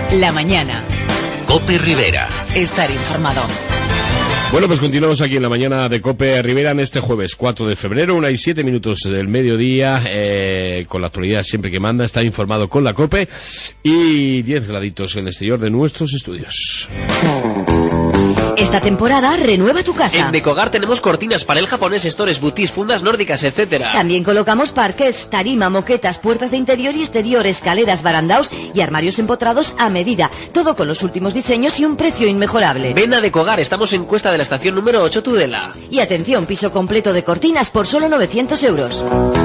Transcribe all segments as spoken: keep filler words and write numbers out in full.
La mañana. COPE Rivera. Estar informado. Bueno, pues continuamos aquí en la mañana de COPE Rivera en este jueves cuatro de febrero, una y siete minutos del mediodía, eh, con la actualidad siempre que manda, está informado con la COPE y diez graditos en el exterior de nuestros estudios. Esta temporada renueva tu casa. En Decogar tenemos cortinas, panel japonés, stores, boutis, fundas nórdicas, etcétera. También colocamos parqués, tarima, moquetas, puertas de interior y exterior, escaleras, barandaos y armarios empotrados a medida. Todo con los últimos diseños y un precio inmejorable. Ven a Decogar, estamos en Cuesta de la estación número ocho, Tudela. Y atención, piso completo de cortinas por solo novecientos euros.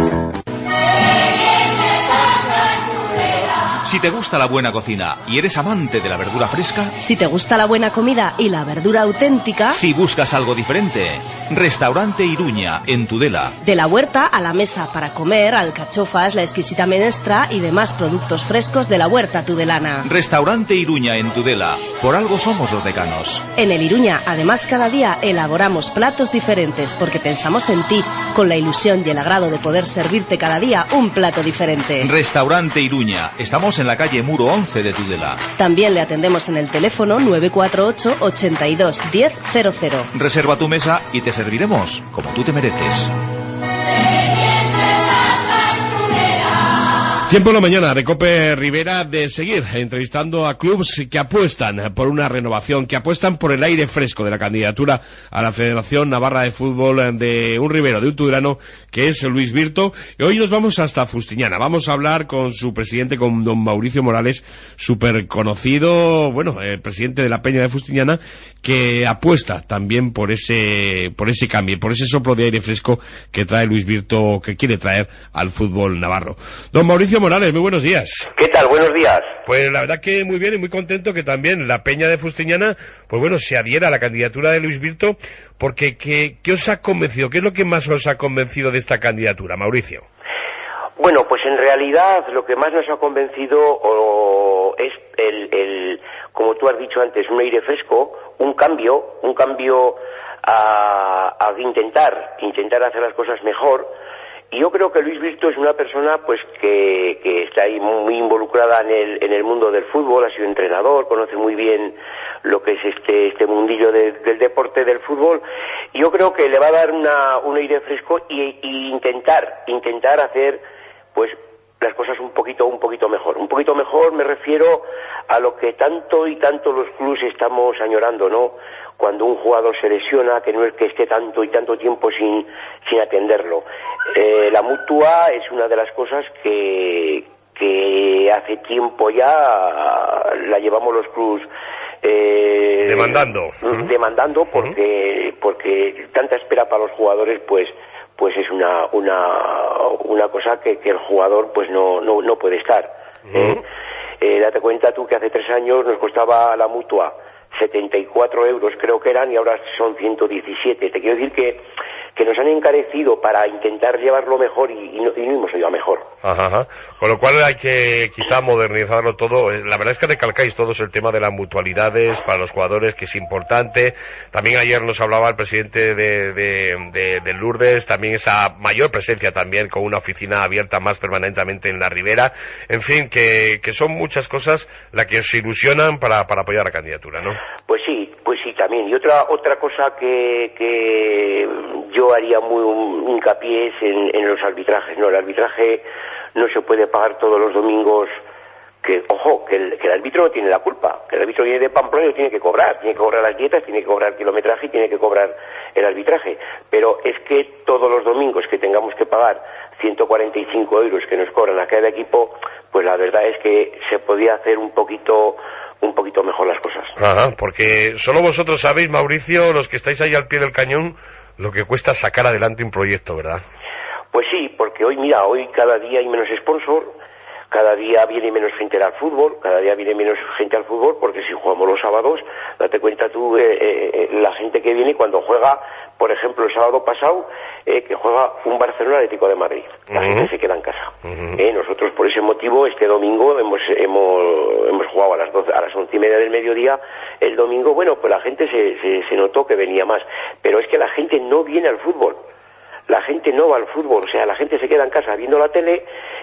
Si te gusta la buena cocina y eres amante de la verdura fresca, si te gusta la buena comida y la verdura auténtica, si buscas algo diferente, Restaurante Iruña, en Tudela. De la huerta a la mesa para comer, alcachofas, la exquisita menestra y demás productos frescos de la huerta tudelana. Restaurante Iruña, en Tudela. Por algo somos los decanos. En el Iruña, además, cada día elaboramos platos diferentes porque pensamos en ti, con la ilusión y el agrado de poder servirte cada día un plato diferente. Restaurante Iruña. Estamos en la calle Muro once de Tudela. También le atendemos en el teléfono nueve cuatro ocho, ochenta y dos, diez cero cero. Reserva tu mesa y te serviremos como tú te mereces. Tiempo en la mañana de COPE Rivera de seguir entrevistando a clubes que apuestan por una renovación, que apuestan por el aire fresco de la candidatura a la Federación Navarra de Fútbol de un ribero, de un tudelano, que es Luis Virto. Y hoy nos vamos hasta Fustiñana. Vamos a hablar con su presidente, con don Mauricio Morales, súper conocido, bueno, el presidente de la Peña de Fustiñana, que apuesta también por ese, por ese cambio, por ese soplo de aire fresco que trae Luis Virto, que quiere traer al fútbol navarro. Don Mauricio Morales, muy buenos días. ¿Qué tal? Buenos días. Pues la verdad que muy bien y muy contento que también la Peña de Fustiñana, pues bueno, se adhiera a la candidatura de Luis Virto, porque ¿qué, qué os ha convencido? ¿Qué es lo que más os ha convencido de esta candidatura, Mauricio? Bueno, pues en realidad lo que más nos ha convencido o, es el, el, como tú has dicho antes, un aire fresco, un cambio, un cambio a, a intentar, intentar hacer las cosas mejor. Y yo creo que Luis Virto es una persona pues que, que está ahí muy involucrada en el, en el mundo del fútbol, ha sido entrenador, conoce muy bien lo que es este, este mundillo de, del deporte del fútbol. Y yo creo que le va a dar una, un aire fresco y, y intentar, intentar hacer pues las cosas un poquito, un poquito mejor. Un poquito mejor me refiero a lo que tanto y tanto los clubes estamos añorando, ¿no? Cuando un jugador se lesiona, que no es que esté tanto y tanto tiempo sin, sin atenderlo. Eh, la mutua es una de las cosas que, que hace tiempo ya la llevamos los clubes eh, demandando. Demandando porque, porque tanta espera para los jugadores, pues, pues es una, una, una cosa que, que el jugador pues no, no, no puede estar. Uh-huh. ¿eh? Eh, date cuenta tú que hace tres años nos costaba la mutua setenta y cuatro euros creo que eran y ahora son ciento diecisiete. Te quiero decir que, que nos han encarecido para intentar llevarlo mejor y, y, no, y no hemos ido a mejor. Ajá, ajá. Con lo cual hay que quizá modernizarlo todo. La verdad es que recalcáis todos el tema de las mutualidades para los jugadores, que es importante. También ayer nos hablaba el presidente de, de, de, de Lourdes, también esa mayor presencia también con una oficina abierta más permanentemente en la Ribera. En fin, que, que son muchas cosas las que os ilusionan para, para apoyar la candidatura, ¿no? Pues sí, pues sí, también. Y otra otra cosa que, que yo haría muy un hincapié es en, en los arbitrajes, ¿no? El arbitraje no se puede pagar todos los domingos, que, ojo, que el, que el árbitro no tiene la culpa, que el árbitro viene de Pamplona y tiene que cobrar, tiene que cobrar las dietas, tiene que cobrar kilometraje y tiene que cobrar el arbitraje. Pero es que todos los domingos que tengamos que pagar ciento cuarenta y cinco euros que nos cobran a cada equipo, pues la verdad es que se podía hacer un poquito un poquito mejor las cosas. Ajá, porque solo vosotros sabéis, Mauricio, los que estáis ahí al pie del cañón, lo que cuesta sacar adelante un proyecto, ¿verdad? Pues sí, porque hoy, mira, hoy cada día hay menos sponsor, cada día viene menos gente al fútbol, cada día viene menos gente al fútbol, porque si jugamos los sábados, date cuenta tú, eh, eh, la gente que viene cuando juega, por ejemplo, el sábado pasado, eh, que juega un Barcelona Atlético de Madrid, la uh-huh. gente se queda en casa. Uh-huh. Eh, nosotros por ese motivo, este domingo hemos hemos hemos jugado a las doce, a las once y media del mediodía, el domingo, bueno, pues la gente se, se, se notó que venía más, pero es que la gente no viene al fútbol. La gente no va al fútbol, o sea, la gente se queda en casa viendo la tele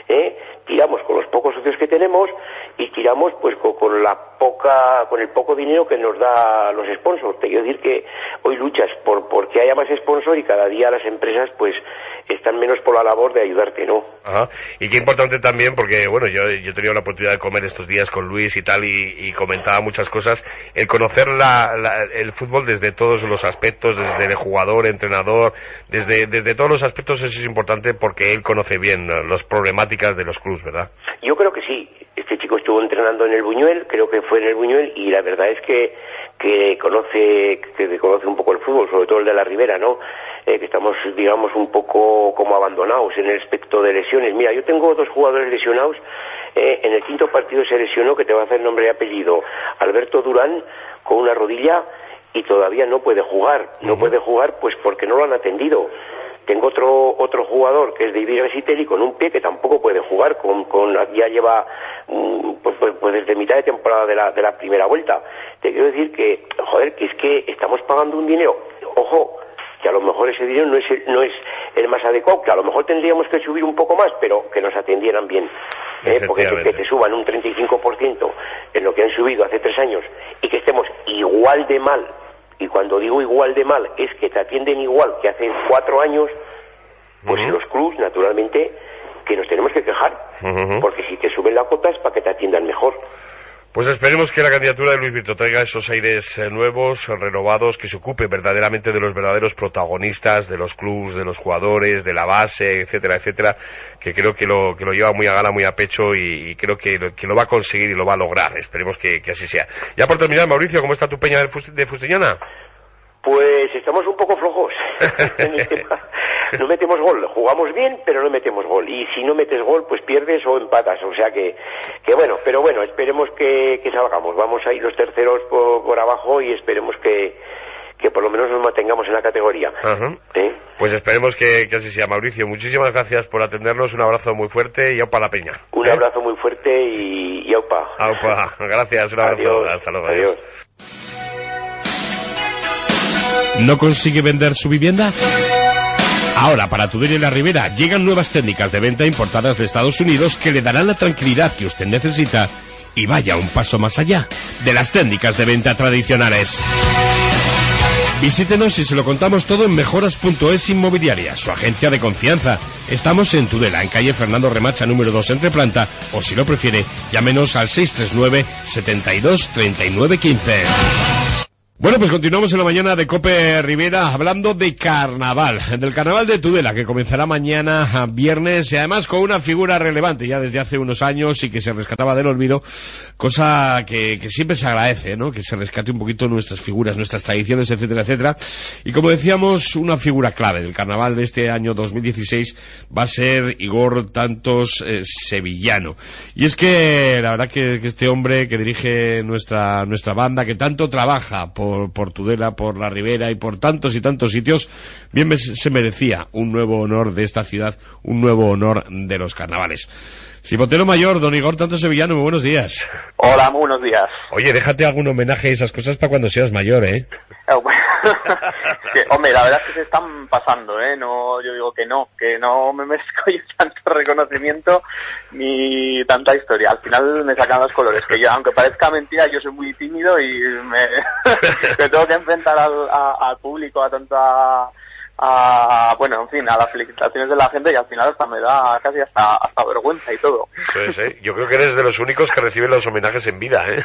¿eh? Tiramos con los pocos socios que tenemos y tiramos pues con, con la poca, con el poco dinero que nos da los sponsors. Te quiero decir que hoy luchas por porque haya más sponsor y cada día las empresas pues están menos por la labor de ayudarte, ¿no? Ajá. Y qué importante también, porque bueno, yo, yo he tenido la oportunidad de comer estos días con Luis y tal, y, y comentaba muchas cosas, el conocer la, la, el fútbol desde todos los aspectos, desde el jugador, entrenador, desde, desde todos los aspectos, eso es importante porque él conoce bien las problemáticas de los clubes, ¿verdad? Yo creo que sí. Este chico estuvo entrenando en el Buñuel, creo que fue en el Buñuel, y la verdad es que, que conoce, que conoce un poco el fútbol, sobre todo el de la Ribera, ¿no? Eh, que estamos, digamos, un poco como abandonados en el aspecto de lesiones. Mira, yo tengo dos jugadores lesionados, eh, en el quinto partido se lesionó, que te va a hacer nombre y apellido, Alberto Durán, con una rodilla, y todavía no puede jugar. No uh-huh. puede jugar pues porque no lo han atendido. Tengo otro otro jugador que es David Resiteri con un pie que tampoco puede jugar, con, con ya lleva um, pues, pues desde mitad de temporada de la, de la primera vuelta. Te quiero decir que, joder, que es que estamos pagando un dinero, ojo, que a lo mejor ese dinero no es el, no es el más adecuado, que a lo mejor tendríamos que subir un poco más, pero que nos atendieran bien. ¿eh? Porque que te suban un treinta y cinco por ciento en lo que han subido hace tres años y que estemos igual de mal. Y cuando digo igual de mal, es que te atienden igual que hace cuatro años, pues uh-huh. los clubs, naturalmente, que nos tenemos que quejar. Uh-huh. Porque si te suben la cuota es para que te atiendan mejor. Pues esperemos que la candidatura de Luis Vito traiga esos aires eh, nuevos, renovados, que se ocupe verdaderamente de los verdaderos protagonistas, de los clubs, de los jugadores, de la base, etcétera, etcétera, que creo que lo que lo lleva muy a gala, muy a pecho, y, y creo que lo, que lo va a conseguir y lo va a lograr. Esperemos que, que así sea. Ya por terminar, Mauricio, ¿cómo está tu peña de, Fus- de Fustiñana? Pues estamos un poco flojos. No metemos gol, jugamos bien, pero no metemos gol. Y si no metes gol, pues pierdes o empatas. O sea que, que bueno, pero bueno, esperemos que, que salgamos. Vamos a ir los terceros por, por abajo y esperemos que, que por lo menos nos mantengamos en la categoría. Uh-huh. ¿Eh? Pues esperemos que, que así sea. Mauricio, muchísimas gracias por atendernos. Un abrazo muy fuerte y aupa la peña. Un ¿Eh? abrazo muy fuerte y, y aupa. Aupa, gracias, un abrazo. Adiós. Hasta luego. Adiós. ¿No consigue vender su vivienda? Ahora, para Tudela y la Ribera, llegan nuevas técnicas de venta importadas de Estados Unidos que le darán la tranquilidad que usted necesita y vaya un paso más allá de las técnicas de venta tradicionales. Visítenos y se lo contamos todo en mejoras punto es Inmobiliaria, su agencia de confianza. Estamos en Tudela, en calle Fernando Remacha, número dos, entre planta, o si lo prefiere, llámenos al seis tres nueve, setenta y dos, treinta y nueve, quince. Bueno, pues continuamos en la mañana de COPE Ribera hablando de carnaval, del carnaval de Tudela, que comenzará mañana viernes, y además con una figura relevante ya desde hace unos años y que se rescataba del olvido, cosa que, que siempre se agradece, ¿no? Que se rescate un poquito nuestras figuras, nuestras tradiciones, etcétera, etcétera. Y como decíamos, una figura clave del carnaval de este año dos mil dieciséis va a ser Igor Tantos eh, Sevillano. Y es que la verdad que, que este hombre que dirige nuestra nuestra banda, que tanto trabaja por Por, por Tudela, por la Ribera y por tantos y tantos sitios, bien se merecía un nuevo honor de esta ciudad, un nuevo honor de los carnavales. Cipotero Mayor, don Igor Tantos Sevillano, muy buenos días. Hola, muy buenos días. Oye, déjate algún homenaje y esas cosas para cuando seas mayor, ¿eh? Oh, bueno. que, hombre, la verdad es que se están pasando, ¿eh? No, yo digo que no, que no me merezco yo tanto reconocimiento ni tanta historia. Al final me sacan los colores, que yo, aunque parezca mentira, yo soy muy tímido y me, me tengo que enfrentar al, a, al público, a tanta... a, bueno, en fin, a las felicitaciones de la gente, y al final hasta me da casi hasta, hasta vergüenza y todo. Sí, sí. Yo creo que eres de los únicos que reciben los homenajes en vida, ¿eh?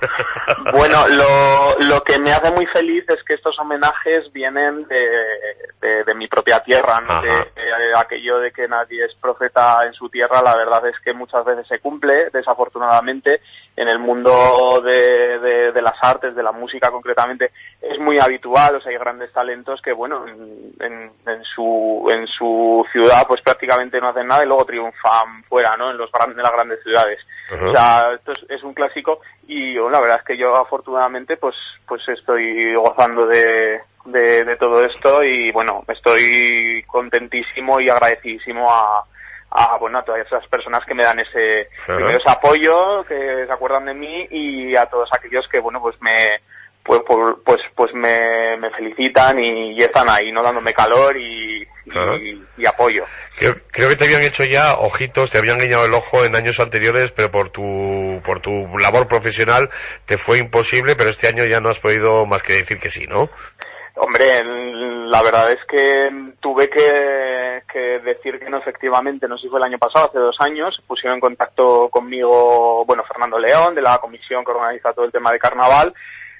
Bueno, lo, lo que me hace muy feliz es que estos homenajes vienen de, de, de mi propia tierra, ¿no? De, de aquello de que nadie es profeta en su tierra, la verdad es que muchas veces se cumple, desafortunadamente. En el mundo de, de, de las artes, de la música concretamente, es muy habitual, o sea, hay grandes talentos que, bueno, en, en, en su en su ciudad pues prácticamente no hacen nada y luego triunfan fuera, ¿no? En los grandes, en las grandes ciudades. Uh-huh. O sea, esto es, es un clásico y bueno, la verdad es que yo afortunadamente pues pues estoy gozando de, de, de todo esto y bueno, estoy contentísimo y agradecidísimo a a bueno a todas esas personas que me dan ese, uh-huh. primero ese apoyo, que se acuerdan de mí, y a todos aquellos que bueno pues me pues pues pues me, me felicitan y, y están ahí, no dándome calor y, y, y apoyo. Creo, creo que te habían hecho ya ojitos, te habían guiñado el ojo en años anteriores, pero por tu por tu labor profesional te fue imposible, pero este año ya no has podido más que decir que sí, ¿no? Hombre, la verdad es que tuve que, que decir que no, efectivamente, no sé si fue el año pasado, hace dos años, se pusieron en contacto conmigo, bueno, Fernando León, de la comisión que organiza todo el tema de carnaval,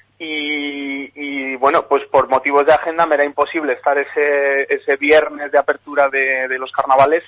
y, y bueno, pues por motivos de agenda me era imposible estar ese, ese viernes de apertura de, de los carnavales,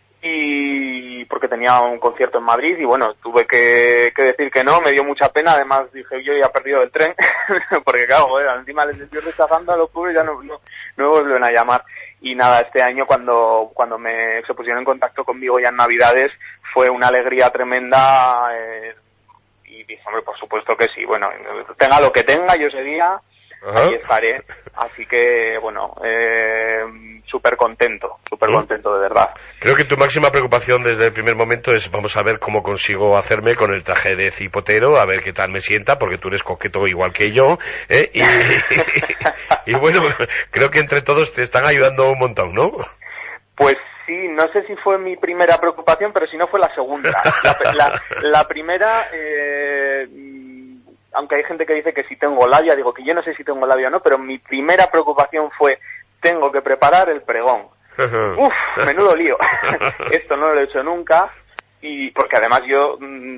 y porque tenía un concierto en Madrid y bueno, tuve que, que decir que no, me dio mucha pena, además dije yo ya he perdido el tren, porque claro, joder, encima les estoy rechazando a los pobres, ya no, no, no me vuelven a llamar. Y nada, este año cuando cuando me se pusieron en contacto conmigo ya en Navidades fue una alegría tremenda, eh, y dije, hombre, por supuesto que sí, bueno, tenga lo que tenga, yo ese día Ajá. ahí estaré, así que bueno, eh, súper contento, súper ¿Mm? contento de verdad. Creo que tu máxima preocupación desde el primer momento es vamos a ver cómo consigo hacerme con el traje de cipotero, a ver qué tal me sienta, porque tú eres coqueto igual que yo, ¿eh? y, y, y bueno, creo que entre todos te están ayudando un montón, ¿no? Pues sí, no sé si fue mi primera preocupación, pero si no fue la segunda. La, la, la primera, eh, aunque hay gente que dice que si tengo labia, digo que yo no sé si tengo labia o no, pero mi primera preocupación fue, tengo que preparar el pregón. Uf, menudo lío. Esto no lo he hecho nunca, y porque además yo,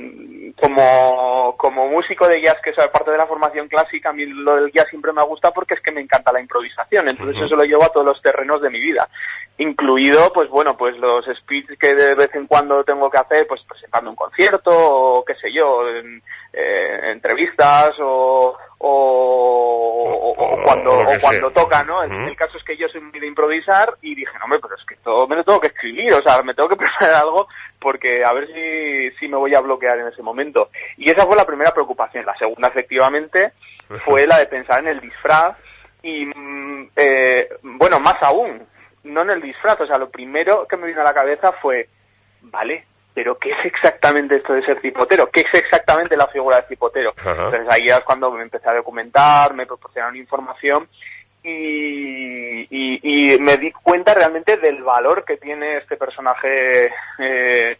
como como músico de jazz, que es parte de la formación clásica, a mí lo del jazz siempre me ha gustado porque es que me encanta la improvisación, entonces eso lo llevo a todos los terrenos de mi vida, incluido, pues bueno, pues los speeches que de vez en cuando tengo que hacer, pues presentando un concierto, o qué sé yo, en, eh, entrevistas, o o, o, o cuando o cuando toca, ¿no? El, el caso es que yo soy muy de improvisar y dije, no, hombre, pero es que todo me lo tengo que escribir, o sea, me tengo que preparar algo porque a ver si, si me voy a bloquear en ese momento. Y esa fue la primera preocupación. La segunda, efectivamente, fue la de pensar en el disfraz y, eh, bueno, más aún, no en el disfraz, o sea, lo primero que me vino a la cabeza fue, vale, pero ¿qué es exactamente esto de ser cipotero? ¿Qué es exactamente la figura de cipotero? Ajá. Entonces ahí es cuando me empecé a documentar, me proporcionaron información y, y, y me di cuenta realmente del valor que tiene este personaje eh,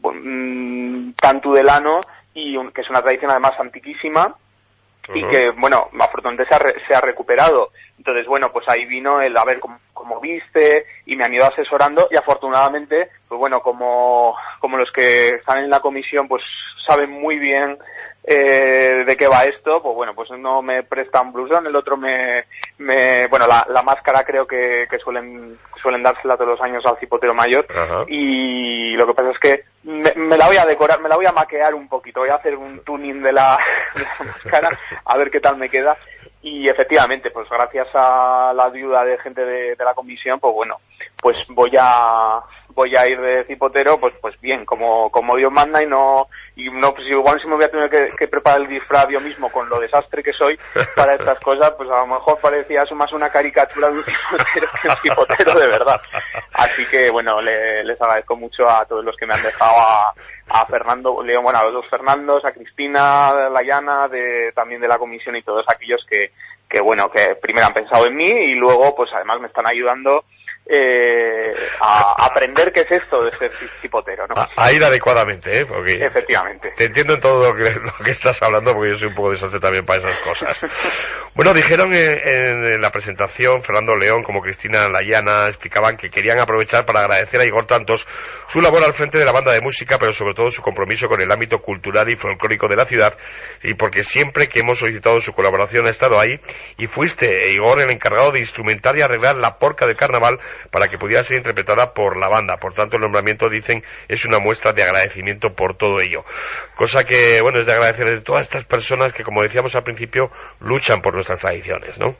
tan tudelano, y un, que es una tradición además antiquísima. Uh-huh. Y que, bueno, afortunadamente se ha, re, se ha recuperado. Entonces, bueno, pues ahí vino el a ver cómo, cómo viste, y me han ido asesorando, y afortunadamente, pues bueno, como, como los que están en la comisión, pues saben muy bien eh, de qué va esto, pues bueno, pues uno me presta un blusón, el otro me, me bueno, la, la máscara creo que, que suelen, suelen dársela todos los años al cipotero mayor. Uh-huh. Y lo que pasa es que me, me la voy a decorar, me la voy a maquear un poquito, voy a hacer un tuning de la, de la máscara, a ver qué tal me queda. Y efectivamente, pues gracias a la ayuda de gente de, de la comisión, pues bueno, pues voy a voy a ir de cipotero, pues pues bien, como como Dios manda, y no y no pues igual si me voy a tener que, que preparar el disfraz yo mismo con lo desastre que soy para estas cosas, pues a lo mejor parecía eso más una caricatura de un cipotero que un cipotero de verdad. Así que bueno, le, les agradezco mucho a todos los que me han dejado, a, a Fernando León, bueno, a los dos Fernandos, a Cristina Layana, de también de la comisión, y todos aquellos que que bueno, que primero han pensado en mí y luego pues además me están ayudando eh, a aprender qué es esto de ser cipotero, ¿no? A, a ir adecuadamente, ¿eh? Porque efectivamente. Te entiendo en todo lo que, lo que estás hablando, porque yo soy un poco desastre también para esas cosas. Bueno, dijeron en, en la presentación, Fernando León como Cristina Layana explicaban que querían aprovechar para agradecer a Igor Tantos su labor al frente de la banda de música, pero sobre todo su compromiso con el ámbito cultural y folclórico de la ciudad, y porque siempre que hemos solicitado su colaboración ha estado ahí, y fuiste, Igor, el encargado de instrumentar y arreglar la polca del carnaval para que pudiera ser interpretada por la banda. Por tanto, el nombramiento, dicen, es una muestra de agradecimiento por todo ello. Cosa que, bueno, es de agradecer a todas estas personas que, como decíamos al principio, luchan por nuestras tradiciones, ¿no?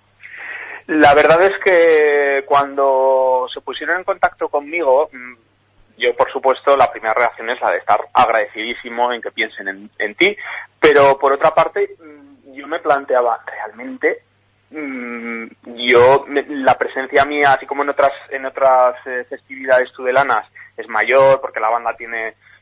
La verdad es que cuando se pusieron en contacto conmigo, yo, por supuesto, la primera reacción es la de estar agradecidísimo en que piensen en, en ti, pero por otra parte, yo me planteaba, realmente, yo, la presencia mía, así como en otras en otras eh, festividades tudelanas, es mayor, porque la banda tiene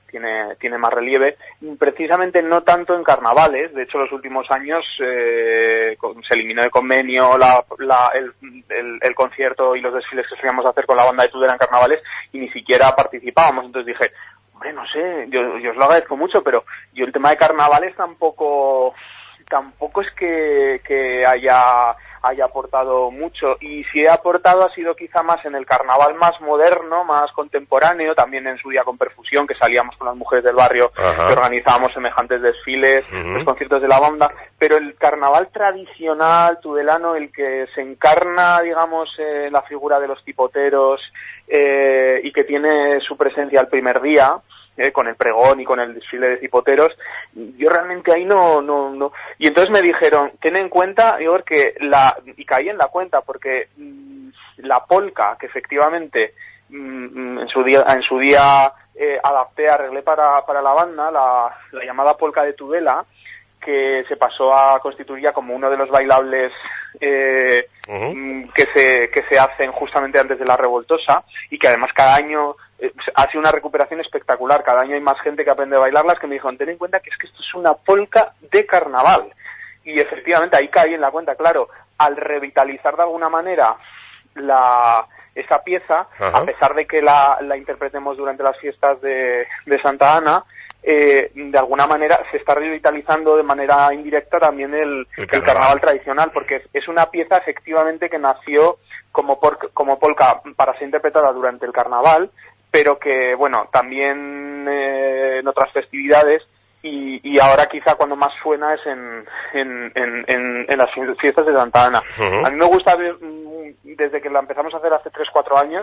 tiene tiene más relieve, precisamente no tanto en carnavales. De hecho, los últimos años eh, se eliminó de convenio la, la, el, el, el concierto y los desfiles que solíamos hacer con la banda de Tudela en carnavales, y ni siquiera participábamos. Entonces dije, hombre, no sé, yo, yo os lo agradezco mucho, pero yo el tema de carnavales tampoco tampoco es que, que haya haya aportado mucho, y si he aportado ha sido quizá más en el carnaval más moderno, más contemporáneo, también en su día con Perfusión, que salíamos con las mujeres del barrio, Ajá. que organizábamos semejantes desfiles, uh-huh. los conciertos de la banda, pero el carnaval tradicional tudelano, el que se encarna, digamos, en eh, la figura de los tipoteros eh, y que tiene su presencia el primer día, Eh, con el pregón y con el desfile de cipoteros, yo realmente ahí no, no, no, y entonces me dijeron, ten en cuenta, digo, que la, y caí en la cuenta, porque mmm, la polka, que efectivamente mmm, en su día, en su día eh, adapté, arreglé para, para la banda, la, la llamada polka de Tudela, que se pasó a constituir ya como uno de los bailables eh, uh-huh. que se que se hacen justamente antes de la Revoltosa, y que además cada año eh, ha sido una recuperación espectacular. Cada año hay más gente que aprende a bailarlas, que me dijeron, ten en cuenta que es que esto es una polka de carnaval. Y efectivamente ahí caí en la cuenta, claro, al revitalizar de alguna manera la esa pieza, uh-huh. a pesar de que la, la interpretemos durante las fiestas de, de Santa Ana, Eh, de alguna manera se está revitalizando de manera indirecta también el, el, carnaval. el carnaval tradicional, porque es, es una pieza efectivamente que nació como, por, como polka para ser interpretada durante el carnaval, pero que, bueno, también eh, en otras festividades, y, y ahora quizá cuando más suena es en, en, en, en, en las fiestas de Santa Ana. Uh-huh. A mí me gusta ver, desde que la empezamos a hacer hace tres cuatro años,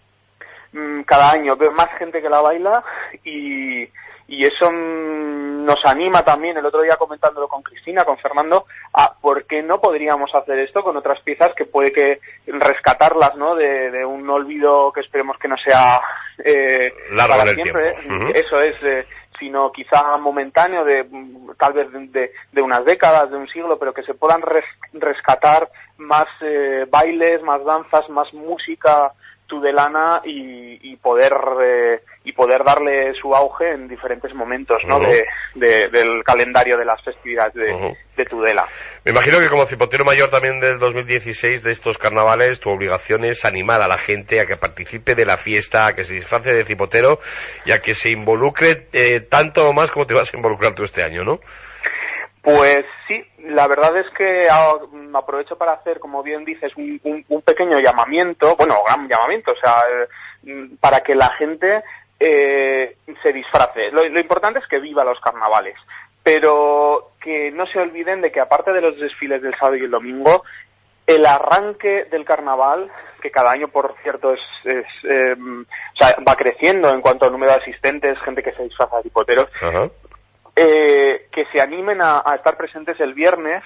cada año veo más gente que la baila, y y eso mmm, nos anima también, el otro día comentándolo con Cristina, con Fernando, a por qué no podríamos hacer esto con otras piezas, que puede que rescatarlas, ¿no?, de, de un olvido que esperemos que no sea eh, largo para en el siempre, tiempo. Uh-huh. Eso es, eh, sino quizá momentáneo, de tal vez de, de unas décadas, de un siglo, pero que se puedan res, rescatar más eh, bailes, más danzas, más música tudelana, y, y poder eh, y poder darle su auge en diferentes momentos, ¿no?, uh-huh. de, de, del calendario de las festividades de, uh-huh. de Tudela. Me imagino que como cipotero mayor también del dos mil dieciséis de estos carnavales, tu obligación es animar a la gente a que participe de la fiesta, a que se disfrace de cipotero y a que se involucre eh, tanto o más como te vas a involucrar tú este año, ¿no? Pues sí, la verdad es que aprovecho para hacer, como bien dices, un, un, un pequeño llamamiento, bueno, gran llamamiento, o sea, eh, para que la gente eh, se disfrace. Lo, lo importante es que viva los carnavales, pero que no se olviden de que aparte de los desfiles del sábado y el domingo, el arranque del carnaval, que cada año, por cierto, es, es eh, o sea, va creciendo en cuanto al número de asistentes, gente que se disfraza de tipoteros, uh-huh. Eh, que se animen a, a estar presentes el viernes.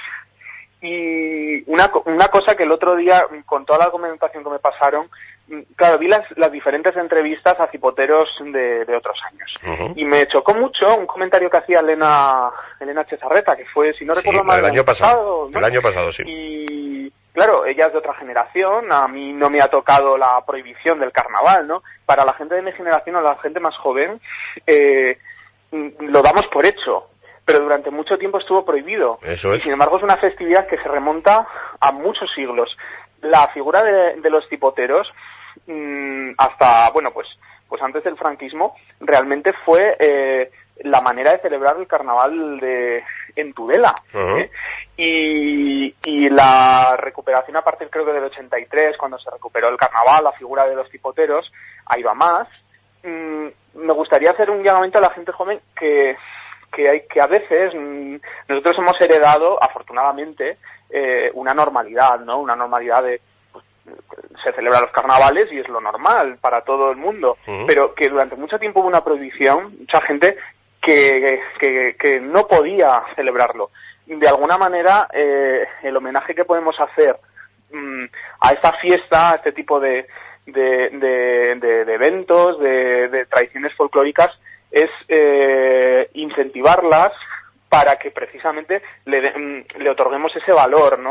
Y una, una cosa que el otro día, con toda la documentación que me pasaron, claro, vi las, las diferentes entrevistas a cipoteros de, de otros años. Uh-huh. Y me chocó mucho un comentario que hacía Elena, Elena Chezarreta, que fue, si no sí, recuerdo mal, el año pasado, pasado ¿no? El año pasado, sí. Y claro, ella es de otra generación, a mí no me ha tocado la prohibición del carnaval, ¿no? Para la gente de mi generación o la gente más joven, eh, lo damos por hecho, pero durante mucho tiempo estuvo prohibido. Eso es. Y sin embargo es una festividad que se remonta a muchos siglos. La figura de, de los tipoteros, mmm, hasta, bueno, pues pues antes del franquismo, realmente fue eh, la manera de celebrar el carnaval de en Tudela. Uh-huh. ¿eh? Y, y la recuperación a partir, creo que del ochenta y tres, cuando se recuperó el carnaval, la figura de los tipoteros, ha ido a más. Mm, me gustaría hacer un llamamiento a la gente joven que que hay que a veces mm, nosotros hemos heredado, afortunadamente, eh, una normalidad, ¿no? Una normalidad de pues, se celebran los carnavales y es lo normal para todo el mundo, uh-huh. pero que durante mucho tiempo hubo una prohibición, mucha gente que que, que no podía celebrarlo. De alguna manera, eh, el homenaje que podemos hacer mm, a esta fiesta, a este tipo de De, de, de, de eventos, de, de tradiciones folclóricas, es eh, incentivarlas para que precisamente le, le otorguemos ese valor, ¿no?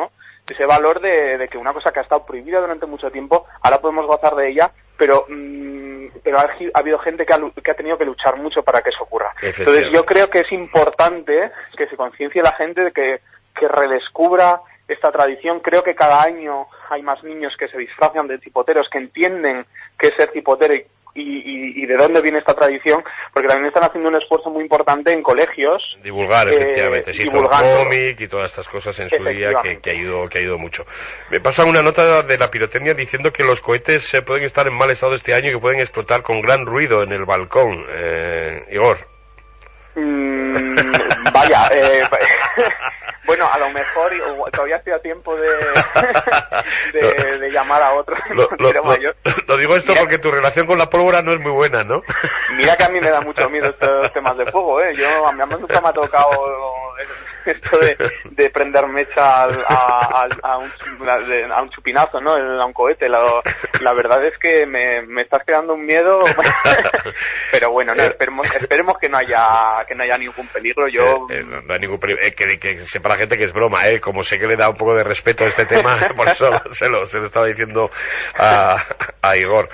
ese valor de, de que una cosa que ha estado prohibida durante mucho tiempo, ahora podemos gozar de ella, pero mmm, pero ha, ha habido gente que ha, que ha tenido que luchar mucho para que eso ocurra. Entonces yo creo que es importante que se conciencie la gente de que, que redescubra esta tradición. Creo que cada año hay más niños que se disfrazan de cipoteros, que entienden qué es ser cipotero y, y, y de dónde viene esta tradición, porque también están haciendo un esfuerzo muy importante en colegios. Divulgar, eh, efectivamente, sí, el cómic y todas estas cosas en su día que, que, ha ido, que ha ido mucho. Me pasa una nota de la pirotecnia diciendo que los cohetes eh, pueden estar en mal estado este año y que pueden explotar con gran ruido en el balcón. Eh, Igor. Mm, vaya, eh, bueno, a lo mejor todavía estoy a tiempo de, de, de llamar a otro. Lo, lo, lo, lo digo esto mira, porque tu relación con la pólvora no es muy buena, ¿no? Mira que a mí me da mucho miedo estos temas de fuego, ¿eh? Yo, a mí nunca me ha tocado esto de, de prender mecha a, a, a, un, a un chupinazo, ¿no? A un cohete. La, la verdad es que me, me estás creando un miedo. Pero bueno, no, esperemos, esperemos que no haya que no haya ningún peligro. Yo eh, eh, no, no hay ningún peligro. Eh, que, que sepa la gente que es broma, eh. Como sé que le da un poco de respeto a este tema, por eso se lo, se lo estaba diciendo a, a Igor.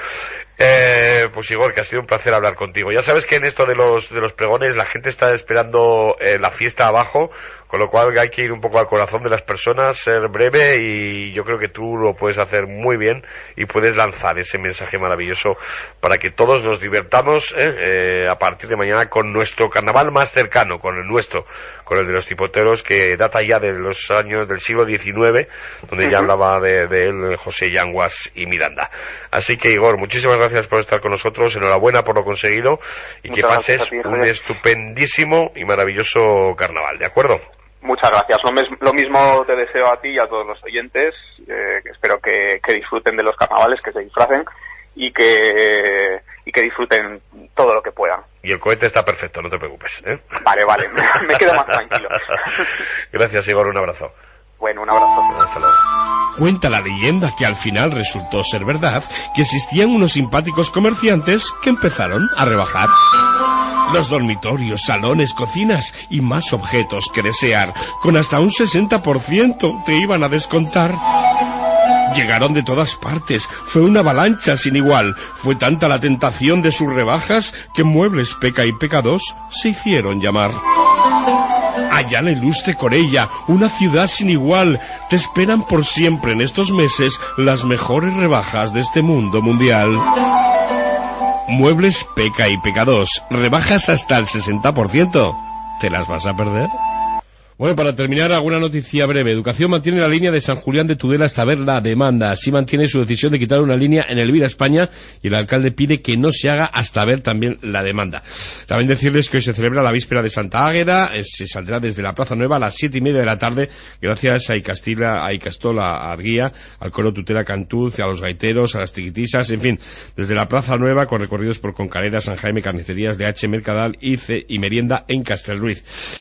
Eh, pues Igor, que ha sido un placer hablar contigo. Ya sabes que en esto de los de los pregones la gente está esperando eh, la fiesta abajo, con lo cual hay que ir un poco al corazón de las personas, ser breve, y yo creo que tú lo puedes hacer muy bien y puedes lanzar ese mensaje maravilloso para que todos nos divertamos eh, eh, a partir de mañana con nuestro carnaval más cercano, con el nuestro, con el de los cipoteros, que data ya de los años del siglo diecinueve, donde uh-huh. ya hablaba de, de él José Yanguas y Miranda. Así que Igor, muchísimas gracias por estar con nosotros, enhorabuena por lo conseguido y Muchas que pases ti, un estupendísimo y maravilloso carnaval, ¿de acuerdo? Muchas gracias. Lo, mes, lo mismo te deseo a ti y a todos los oyentes. Eh, que espero que, que disfruten de los carnavales, que se disfracen y que y que disfruten todo lo que puedan. Y el cohete está perfecto, no te preocupes, ¿eh? Vale, vale. Me quedo más tranquilo. Gracias, Igor. Un abrazo. Bueno, un abrazo. Hasta luego. Cuenta la leyenda que al final resultó ser verdad que existían unos simpáticos comerciantes que empezaron a rebajar los dormitorios, salones, cocinas y más objetos que desear. Con hasta un sesenta por ciento te iban a descontar. Llegaron de todas partes, fue una avalancha sin igual. Fue tanta la tentación de sus rebajas que Muebles Peca y Peca dos se hicieron llamar. Allá en Ilustre Corella, una ciudad sin igual, te esperan por siempre en estos meses las mejores rebajas de este mundo mundial. Muebles Peca y Peca dos, rebajas hasta el sesenta por ciento. ¿Te las vas a perder? Bueno, para terminar, alguna noticia breve. Educación mantiene la línea de San Julián de Tudela hasta ver la demanda. Así mantiene su decisión de quitar una línea en Elvira, España, y el alcalde pide que no se haga hasta ver también la demanda. También decirles que hoy se celebra la víspera de Santa Águeda, se saldrá desde la Plaza Nueva a las siete y media de la tarde, gracias a Icastila, a Icastola Arguía, al coro Tutela Cantuz, a los gaiteros, a las tiquitisas, en fin, desde la Plaza Nueva con recorridos por Concalera, San Jaime, Carnicerías, D H, Mercadal, I C E y Merienda en Castelruiz.